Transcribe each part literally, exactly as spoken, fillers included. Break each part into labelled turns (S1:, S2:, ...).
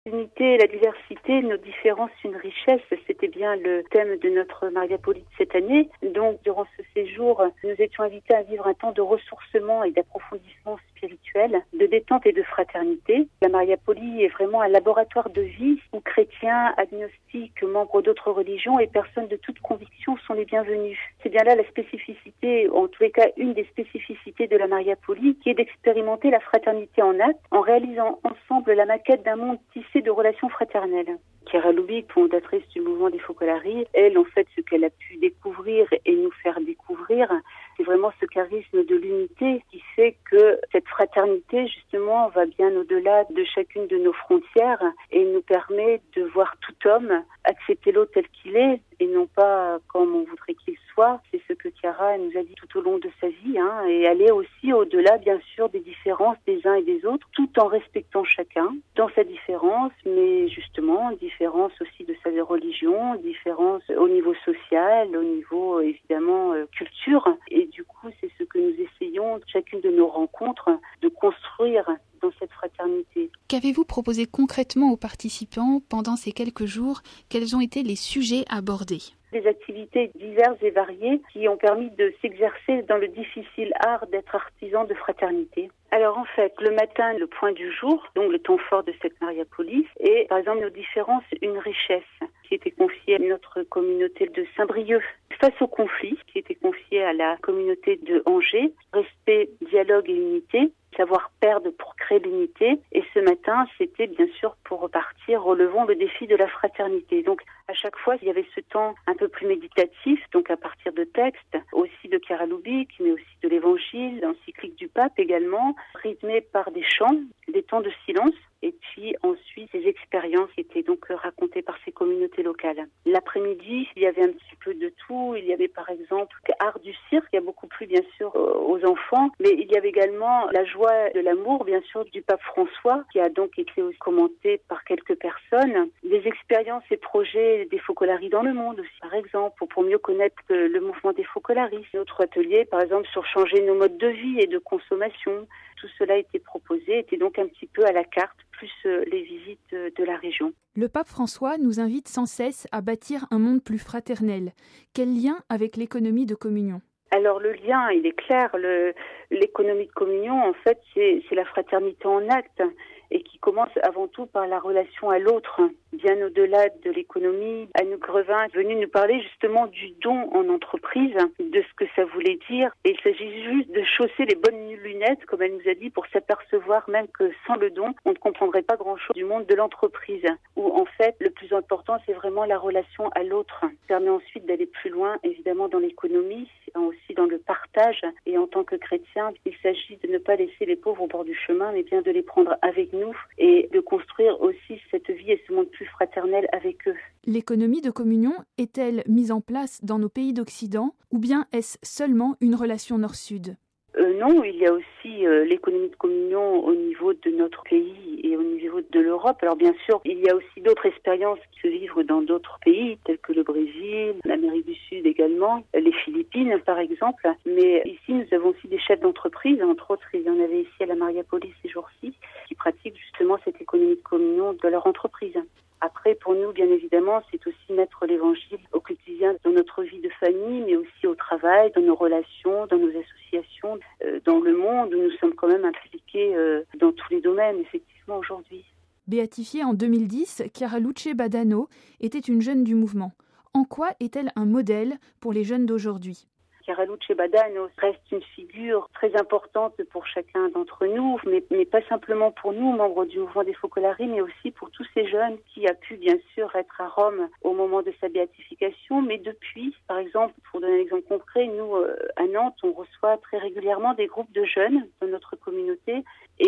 S1: L'unité et la diversité, nos différences, une richesse, c'était bien le thème de notre Mariapoli de cette année. Donc, durant ce séjour, nous étions invités à vivre un temps de ressourcement et d'approfondissement spirituel, de détente et de fraternité. La Mariapoli est vraiment un laboratoire de vie où chrétiens, agnostiques, membres d'autres religions et personnes de toute conviction sont les bienvenus. C'est bien là la spécificité, en tous les cas une des spécificités de la Mariapoli, qui est d'expérimenter la fraternité en acte en réalisant ensemble la maquette d'un monde tissé de relations fraternelles. Chiara Lubich, fondatrice du mouvement des Focolari, elle, en fait, ce qu'elle a pu découvrir et nous faire découvrir, c'est vraiment ce charisme de l'unité qui fait que cette fraternité, justement, va bien au-delà de chacune de nos frontières et nous permet de voir tout homme accepter l'autre tel qu'il est et non pas comme on voudrait qu'il soit. C'est ce que Chiara nous a dit tout au long de sa vie, hein, et aller aussi au-delà, bien sûr, des différences des uns et des autres, tout en respectant chacun dans sa différence, mais justement, différence aussi de sa religion, différence au niveau social, au niveau, évidemment, euh, culture. Et du coup, c'est ce que nous essayons, chacune de nos rencontres, de construire dans cette fraternité.
S2: Qu'avez-vous proposé concrètement aux participants pendant ces quelques jours? Quels ont été les sujets abordés?
S1: Des activités diverses et variées qui ont permis de s'exercer dans le difficile art d'être artisan de fraternité. Alors en fait, le matin, le point du jour, donc le temps fort de cette Mariapoli, et par exemple nos différences, une richesse qui était confiée à notre communauté de Saint-Brieuc. Face au conflit, qui était confié à la communauté de Angers, respect, dialogue et unité, savoir perdre pour créer l'unité. Et ce matin, c'était bien sûr pour repartir, relevons le défi de la fraternité. Donc à chaque fois, il y avait ce temps un peu plus méditatif, donc à partir de textes, aussi de Chiara Lubich, mais aussi de l'Évangile, l'encyclique du Pape également, rythmé par des chants, des temps de silence, et puis ensuite ces expériences qui étaient donc racontées par ces communautés locales. L'après-midi, il y avait un petit peu de tout. Il y avait par exemple art du cirque, il y a beaucoup plu bien sûr aux enfants, mais il y avait également la joie de l'amour, bien sûr, du pape François, qui a donc été aussi commenté par quelques personnes. Des expériences et projets des Focolari dans le monde aussi, par exemple, pour mieux connaître le mouvement des Focolari. Notre atelier, par exemple, sur changer nos modes de vie et de consommation. Tout cela a été proposé, était donc un petit peu à la carte, plus les visites de la région.
S2: Le pape François nous invite sans cesse à bâtir un monde plus fraternel. Quel lien avec l'économie de communion ?
S1: Alors le lien, il est clair. Le, l'économie de communion, en fait, c'est, c'est la fraternité en acte et qui commence avant tout par la relation à l'autre, bien au-delà de l'économie. Anouk Grevin est venue nous parler justement du don en entreprise, de ce que ça voulait dire. Et il s'agit juste de chausser les bonnes lunettes, comme elle nous a dit, pour s'apercevoir même que sans le don, on ne comprendrait pas grand-chose du monde de l'entreprise. Où en fait, le plus important, c'est vraiment la relation à l'autre. Ça permet ensuite d'aller plus loin, évidemment, dans l'économie, aussi dans le partage. Et en tant que chrétien, il s'agit de ne pas laisser les pauvres au bord du chemin, mais bien de les prendre avec nous et de construire aussi cette vie et ce monde plus fraternel avec eux.
S2: L'économie de communion est-elle mise en place dans nos pays d'Occident ou bien est-ce seulement une relation nord-sud ?
S1: Euh, non, il y a aussi euh, l'économie de communion au niveau de notre pays et au niveau de l'Europe. Alors bien sûr, il y a aussi d'autres expériences qui se vivent dans d'autres pays, tels que le Brésil, l'Amérique du Sud également, les Philippines par exemple. Mais ici, nous avons aussi des chefs d'entreprise, entre autres, il y en avait ici à la Mariapoli ces jours-ci, qui pratiquent justement cette économie de communion de leur entreprise. Après, pour nous, bien évidemment, c'est aussi mettre l'évangile au quotidien dans notre vie de famille, mais aussi au travail, dans nos relations, dans nos associations, euh, dans le monde où nous sommes quand même impliqués euh, dans tous les domaines, effectivement, aujourd'hui.
S2: Béatifiée en deux mille dix, Chiara Luce Badano était une jeune du mouvement. En quoi est-elle un modèle pour les jeunes d'aujourd'hui ?
S1: Chiara Luce Badano reste une figure très importante pour chacun d'entre nous, mais, mais pas simplement pour nous, membres du mouvement des Focolari, mais aussi pour tous ces jeunes qui a pu bien sûr être à Rome au moment de sa béatification, mais depuis, par exemple, pour donner un exemple concret, nous, euh, à Nantes, on reçoit très régulièrement des groupes de jeunes dans notre communauté,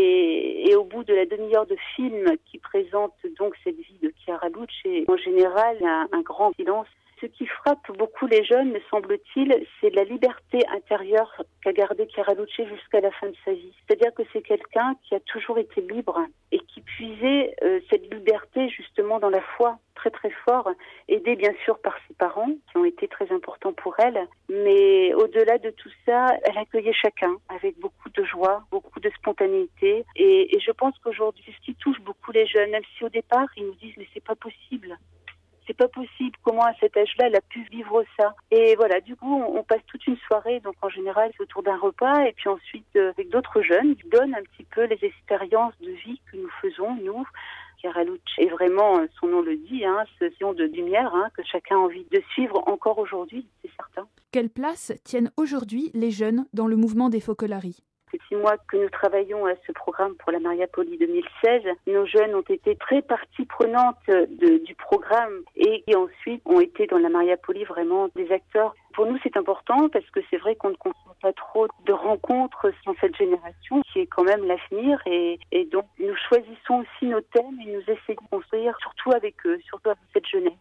S1: et, et au bout de la demi-heure de film qui présente donc cette vie de Chiara Luce, en général, il y a un grand silence. Ce qui frappe beaucoup les jeunes, me semble-t-il, c'est la liberté intérieure qu'a gardée Chiara Luce jusqu'à la fin de sa vie. C'est-à-dire que c'est quelqu'un qui a toujours été libre et qui puisait euh, cette liberté justement dans la foi très très fort, aidée bien sûr par ses parents qui ont été très importants pour elle, mais au-delà de tout ça, elle accueillait chacun avec beaucoup de joie, beaucoup de spontanéité. Et, et je pense qu'aujourd'hui, c'est ce qui touche beaucoup les jeunes, même si au départ, ils nous disent « mais c'est pas possible ». C'est pas possible. Comment à cet âge-là, elle a pu vivre ça? Et voilà, du coup, on, on passe toute une soirée. Donc, en général, c'est autour d'un repas. Et puis ensuite, euh, avec d'autres jeunes, ils donnent un petit peu les expériences de vie que nous faisons, nous. Chiara Luce est vraiment, son nom le dit, hein, ce sillon de lumière hein, que chacun a envie de suivre encore aujourd'hui, c'est certain.
S2: Quelle place tiennent aujourd'hui les jeunes dans le mouvement des Focolari?
S1: Les six mois que nous travaillons à ce programme pour la Mariapoli deux mille seize, nos jeunes ont été très partie prenante de, du programme et, et ensuite ont été dans la Mariapoli vraiment des acteurs. Pour nous, c'est important parce que c'est vrai qu'on ne conçoit pas trop de rencontres dans cette génération qui est quand même l'avenir et, et donc nous choisissons aussi nos thèmes et nous essayons de construire surtout avec eux, surtout avec cette jeunesse.